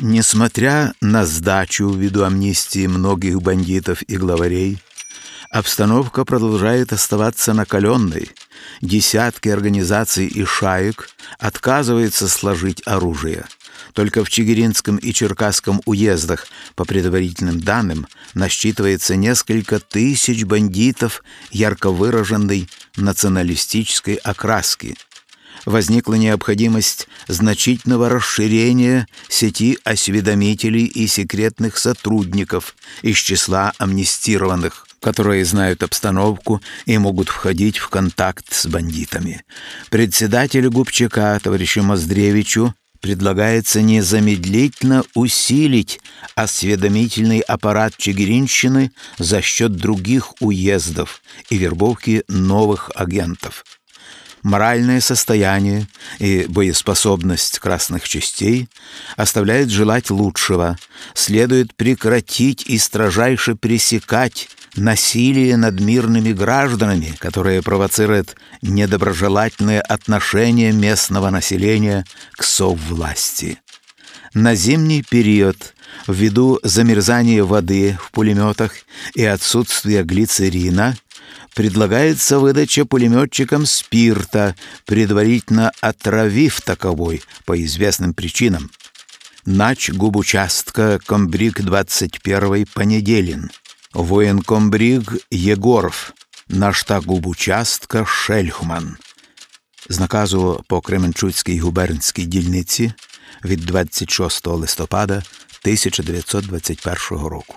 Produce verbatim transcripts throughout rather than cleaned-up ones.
Несмотря на сдачу ввиду амнистии многих бандитов и главарей, обстановка продолжает оставаться накаленной. Десятки организаций и шаек отказываются сложить оружие. Только в Чигиринском и Черкасском уездах, по предварительным данным, насчитывается несколько тысяч бандитов ярко выраженной националистической окраски. Возникла необходимость значительного расширения сети осведомителей и секретных сотрудников из числа амнистированных, которые знают обстановку и могут входить в контакт с бандитами. Председателю ГУПЧК, товарищу Моздревичу, предлагается незамедлительно усилить осведомительный аппарат Чигиринщины за счет других уездов и вербовки новых агентов. Моральное состояние и боеспособность красных частей оставляют желать лучшего. Следует прекратить и строжайше пресекать насилие над мирными гражданами, которое провоцирует недоброжелательные отношения местного населения к соввласти. На зимний период, ввиду замерзания воды в пулеметах и отсутствия глицерина, предлагается выдача пулеметчикам спирта, предварительно отравив таковой по известным причинам. Нач губучастка комбриг двадцать первый Понеделин, воєнкомбриг Єгоров, наштаб губучастка Шельхман. З наказу по Кременчуцькій губернській дільниці від двадцять шостого листопада тисяча дев'ятсот двадцять першого року.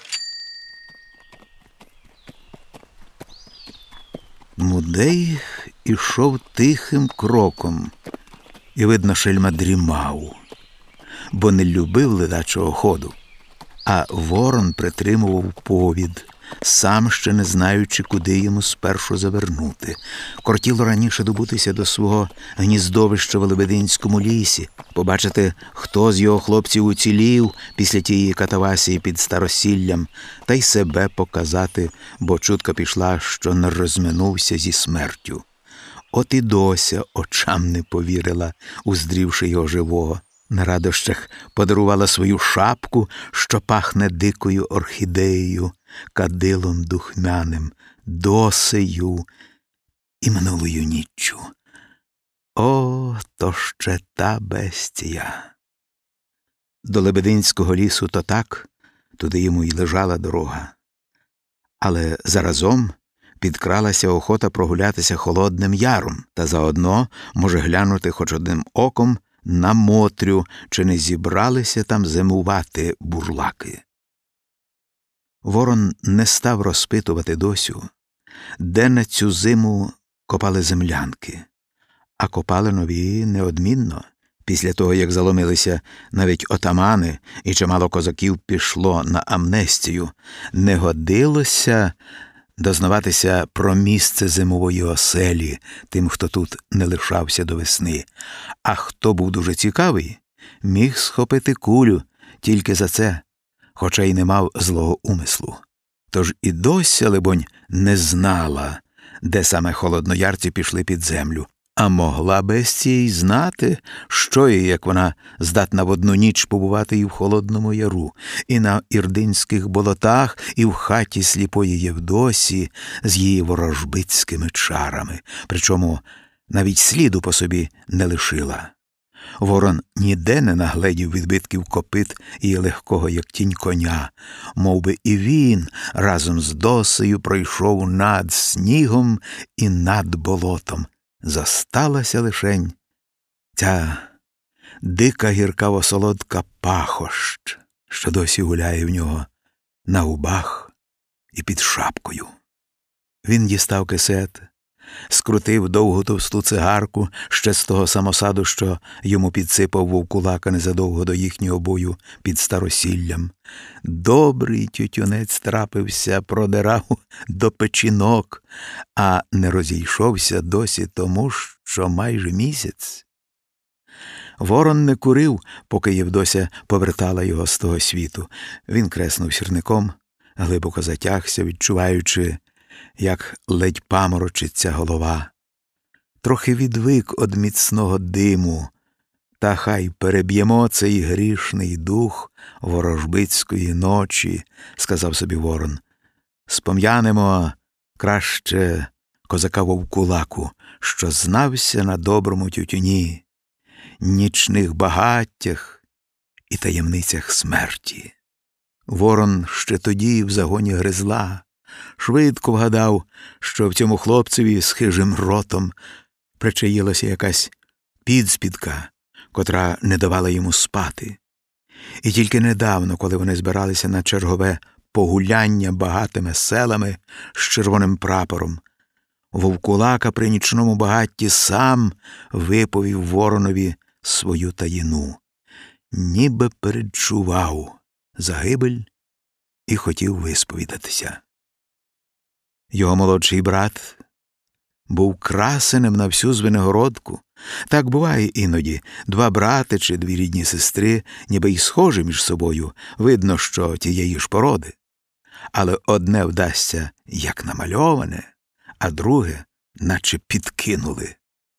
Мудей ішов тихим кроком, і, видно, шельма дрімав, бо не любив ледачого ходу. А Ворон притримував повід, сам ще не знаючи, куди йому спершу завернути. Кортіло раніше добутися до свого гніздовища в Лебединському лісі, побачити, хто з його хлопців уцілів після тієї катавасії під Старосіллям, та й себе показати, бо чутка пішла, що не розминувся зі смертю. От і Дося очам не повірила, уздрівши його живого. На радощах подарувала свою шапку, що пахне дикою орхідеєю, кадилом духмяним, Досею і минулою ніччю. О, то ще та бестія! До Лебединського лісу то так, туди йому й лежала дорога. Але заразом підкралася охота прогулятися Холодним Яром, та заодно може глянути хоч одним оком на Мотрю, чи не зібралися там зимувати бурлаки. Ворон не став розпитувати Досю, де на цю зиму копали землянки, а копали нові неодмінно. Після того, як заломилися навіть отамани і чимало козаків пішло на амнестію, не годилося дознаватися про місце зимової оселі тим, хто тут не лишався до весни. А хто був дуже цікавий, міг схопити кулю тільки за це, хоча й не мав злого умислу. Тож і Дося, либонь, не знала, де саме холодноярці пішли під землю, а могла бестія й знати, що і як вона здатна в одну ніч побувати і в Холодному Яру, і на ірдинських болотах, і в хаті сліпої Євдосі з її ворожбицькими чарами, причому навіть сліду по собі не лишила. Ворон ніде не нагледів відбитків копит і легкого, як тінь коня, мов би і він разом з Досею пройшов над снігом і над болотом. Засталася лишень ця дика гіркаво-солодка пахощ, що досі гуляє в нього на губах і під шапкою. Він дістав кисет, скрутив довгу товсту цигарку ще з того самосаду, що йому підсипав вовкулака незадовго до їхнього бою під Старосіллям. Добрий тютюнець трапився, продирав до печінок, а не розійшовся досі тому, що майже місяць. Ворон не курив, поки Євдося повертала його з того світу. Він креснув сірником, глибоко затягся, відчуваючи, як ледь паморочиться голова. Трохи відвик од міцного диму, Та хай переб'ємо цей грішний дух ворожбицької ночі, сказав собі Ворон. Спом'янемо краще козака Вовкулаку, що знався на доброму тютюні, нічних багаттях і таємницях смерті. Ворон ще тоді в загоні Гризла швидко вгадав, що в цьому хлопцеві з хижим ротом причаїлася якась підспідка, котра не давала йому спати. І тільки недавно, коли вони збиралися на чергове погуляння багатими селами з червоним прапором, Вовкулака при нічному багатті сам виповів Воронові свою таїну, ніби передчував загибель і хотів висповідатися. Його молодший брат був красенем на всю Звенигородку. Так буває іноді. Два брати чи дві рідні сестри, ніби й схожі між собою, видно, що тієї ж породи. Але одне вдасться як намальоване, а друге наче підкинули.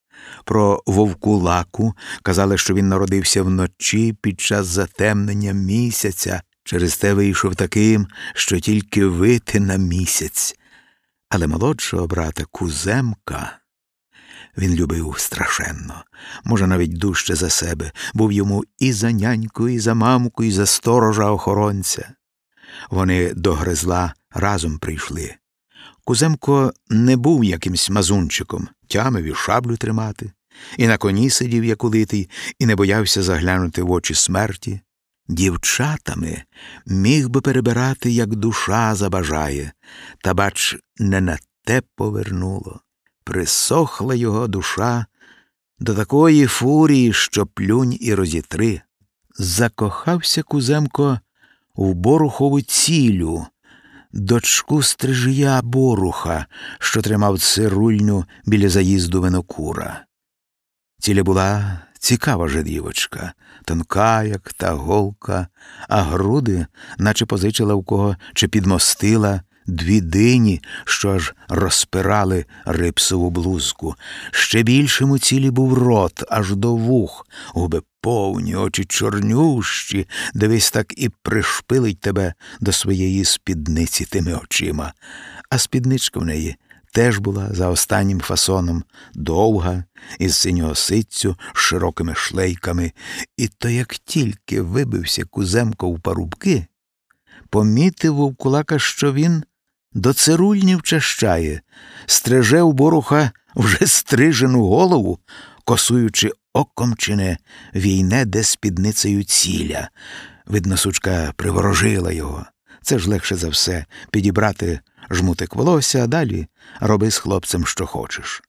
Про Вовкулаку казали, що він народився вночі під час затемнення місяця, через те вийшов таким, що тільки вити на місяць. Але молодшого брата Куземка він любив страшенно, може, навіть дужче за себе, був йому і за няньку, і за мамку, і за сторожа-охоронця. Вони до Гризла разом прийшли. Куземко не був якимсь мазунчиком, тямив і шаблю тримати, і на коні сидів, як улитий, і не боявся заглянути в очі смерті. Дівчатами міг би перебирати, як душа забажає, та, бач, не на те повернуло. Присохла його душа до такої фурії, що плюнь і розітри. Закохався Куземко в Борухову Цілю, дочку стрижія Боруха, що тримав цирульню біля заїзду Винокура. Ціля була цікава же дівочка, тонка, як та голка, а груди, наче позичила в кого чи підмостила дві дині, що аж розпирали рипсову блузку. Ще більшим у Цілі був рот, аж до вух, губи повні, очі чорнющі, дивись, так і пришпилить тебе до своєї спідниці тими очима. А спідничка в неї теж була за останнім фасоном, довга, із синього ситцю, з широкими шлейками. І то як тільки вибився Куземко в парубки, помітив Вовкулака, що він до цирульні вчащає, стриже у Боруха вже стрижену голову, косуючи оком чи не війне, де спідницею Ціля. Видно, сучка приворожила його. Це ж легше за все – підібрати жмутик волосся, а далі роби з хлопцем, що хочеш.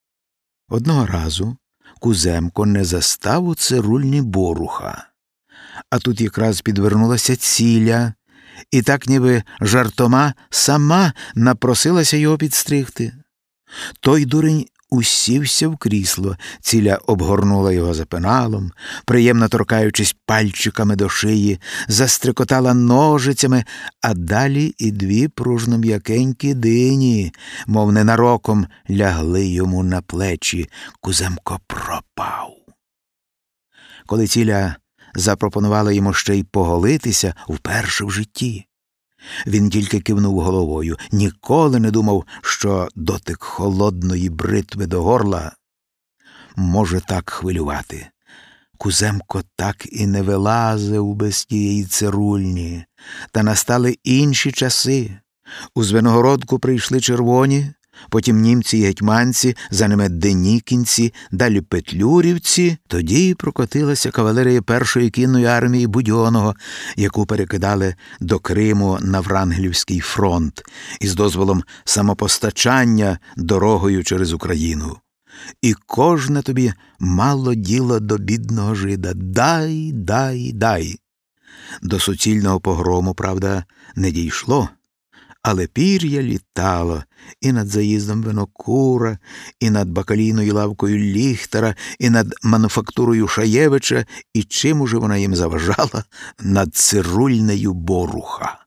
Одного разу Куземко не застав у цирульні Боруха. А тут якраз підвернулася Ціля, і так ніби жартома сама напросилася його підстригти. Той дурень усівся в крісло, Ціля обгорнула його за пеналом, приємно торкаючись пальчиками до шиї, застрикотала ножицями, а далі і дві пружно-м'якенькі дині, мов ненароком, лягли йому на плечі. Куземко пропав. Коли Ціля запропонувала йому ще й поголитися вперше в житті, він тільки кивнув головою, ніколи не думав, що дотик холодної бритви до горла може так хвилювати. Куземко так і не вилазив без тієї цирульні. Та настали інші часи. У Звенигородку прийшли червоні, потім німці й гетьманці, за ними денікінці, далі петлюрівці. Тоді прокотилася кавалерія першої кінної армії Будьонного, яку перекидали до Криму на Врангелівський фронт із дозволом самопостачання дорогою через Україну. І кожне тобі мало діло до бідного жида. Дай, дай, дай. До суцільного погрому, правда, не дійшло. Але пір'я літало і над заїздом Винокура, і над бакалійною лавкою Ліхтара, і над мануфактурою Шаєвича, і чим уже вона їм заважала, над цирульнею Боруха.